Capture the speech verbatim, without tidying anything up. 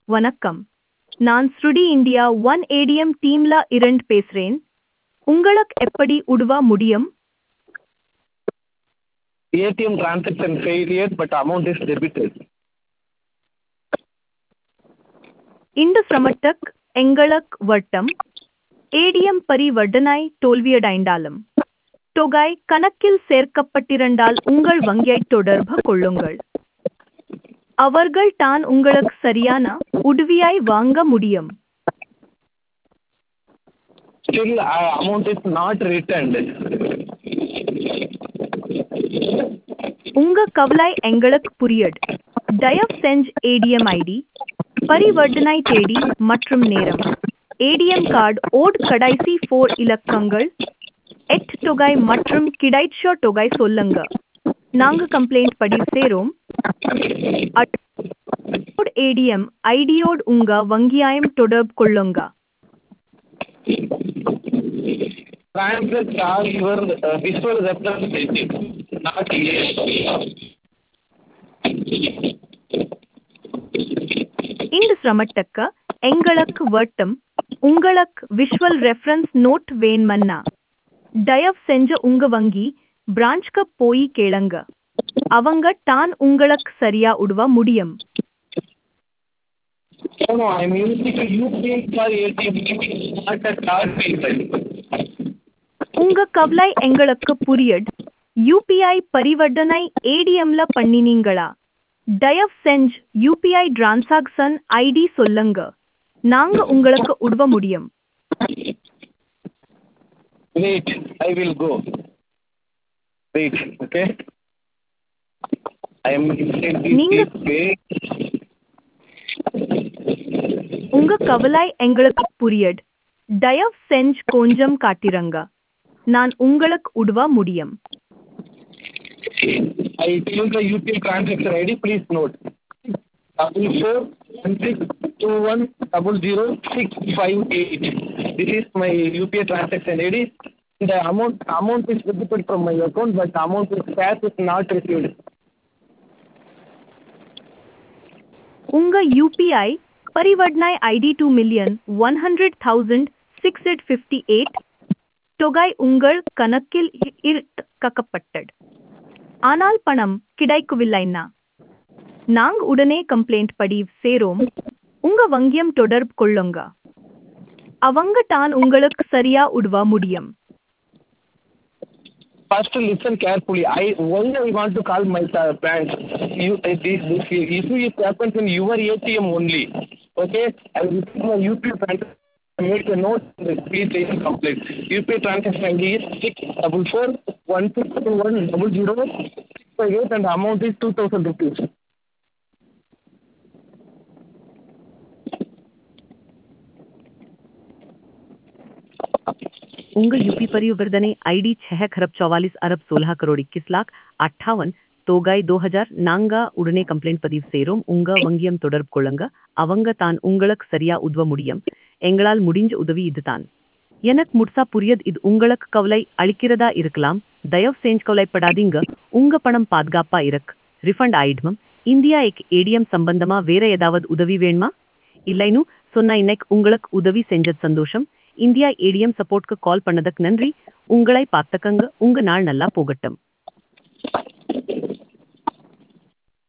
வணக்கம். நான் ஸ்ருடி India one ATM டீம்ல இருந்து பேசுறேன். உங்களுக்கு எப்படி உதவ முடியும்? A T M transaction failure, but amount is debited. இந்த சிரமத்துக்கு எங்களுக்கு வட்டம் ஏடிஎம் பரிவர்த்தனை தோல்வியடைந்தாலும் தொகை கணக்கில் சேர்க்கப்பட்டிருந்தால் உங்கள் வங்கியை தொடர்பு கொள்ளுங்கள். அவர்கள் தான் உங்களுக்கு சரியான உதவியை வாங்க முடியும். Still, uh, amount is not returned. உங்க கவலை எங்களுக்கு புரியுது. தயவு செஞ்சு ஏடிஎம் ஐடி, பரிவர்த்தனை தேதி மற்றும் நேரம், ஏடிஎம் கார்டு ஓட் கடைசி ஃபோர் இலக்கங்கள், எட் தொகை மற்றும் கிடைச்ச தொகை சொல்லுங்க. நாங்க கம்ப்ளைண்ட் பதிவு செய்றோம். ஏடிஎம் ஐடியோடு உங்க வங்கியாயம் தொடர்பு கொள்ளுங்க. Transact are your uh, visual representative, not A. இந்த சிரமத்துக்கு எங்களுக்கு வட்டம் உங்களுக்கு விஷுவல் ரெஃபரன்ஸ் நோட் வேணுமன்னா தயவு செஞ்சு உங்க வங்கி பிரான்ச்க்கு போய் கேளுங்க. அவங்க தான் உங்களுக்கு சரியா உதவ முடியும். No, no, I'm using a U P I for A T M, not a card payment. உங்க கவலை எங்களுக்கு புரியுது. யூபிஐ பரிவர்த்தனை ஏடிஎம்ல பண்ணினீங்களா? தயவு செஞ்சு யூபிஐ டிரான்சாக்ஷன் ஐடி சொல்லுங்க. நாங்க உங்களுக்கு உதவ முடியும். Wait, I will go. Wait, okay? I am inside நீங்க this pay. உங்க கவலை எங்களுக்கு புரியுது. தயவு செஞ்சு கொஞ்சம் காட்டிருங்க. நான் உங்களுக்கு உதவ முடியும். I tell the U P I transaction I D, please note. Double four one six two one double zero six five eight. This is my U P I transaction I D. The amount amount is debited from my account, but the amount is cash is not received. உங்க UPI பரிவர்த்தனை ID two million one hundred thousand six hundred fifty eight தொகை உங்கள் கணக்கில் இறக்கப்பட்டது. ஆனால் பணம் கிடைக்கவில்லைன்னா நாங்க உடனே complaint பதிவு செய்றோம். உங்க வங்கியம் தொடர்பு கொள்ளுங்க. அவங்க தான் உங்களுக்கு சரியா உதவ முடியும். First, listen carefully. I why I want to call my uh, bank. You, uh, this, this issue is happens in your A T M only. Okay, I will put my U P I transaction. Make a note. Please take a complaint. U P I transaction I D is six double four one six two one double zero six five eight, and the amount is two thousand rupees. उंग UPI परिवर्तने ID छह खरब चौवालीस अरब सोलह करोड़ इक्कीस लाख अट्ठावन तोगाई दो हजार नांगा उड़ने कंप्लेंट பதிவு செய்றோம். உங்க வங்கியம் தொடர்பு கொள்ளுங்க. அவங்க தான் உங்களுக்கு சரியா உதவ முடியும். எங்களால் முடிஞ்ச உதவி இதுதான். எனக்கு முழுசா புரியுது. இது உங்களுக்கு கவலை அளிக்கிறதா இருக்கலாம். தயவு செஞ்சு கவலைப்படாதீங்க. உங்க பணம் பாதுகாப்பா இருக்கு. ரிஃபண்ட் ஆயிடும். இந்தியா எக் ஏடிஎம் சம்பந்தமா வேற ஏதாவது உதவி வேணுமா? இல்லைன்னு சொன்னா இன்னைக்கு உங்களுக்கு உதவி செஞ்சது சந்தோஷம். இந்தியா ஏடிஎம் சப்போர்ட்க்கு கால் பண்ணதுக்கு நன்றி. உங்களை பார்த்துக்கங்க. உங்க நாள் நல்லா போகட்டும்.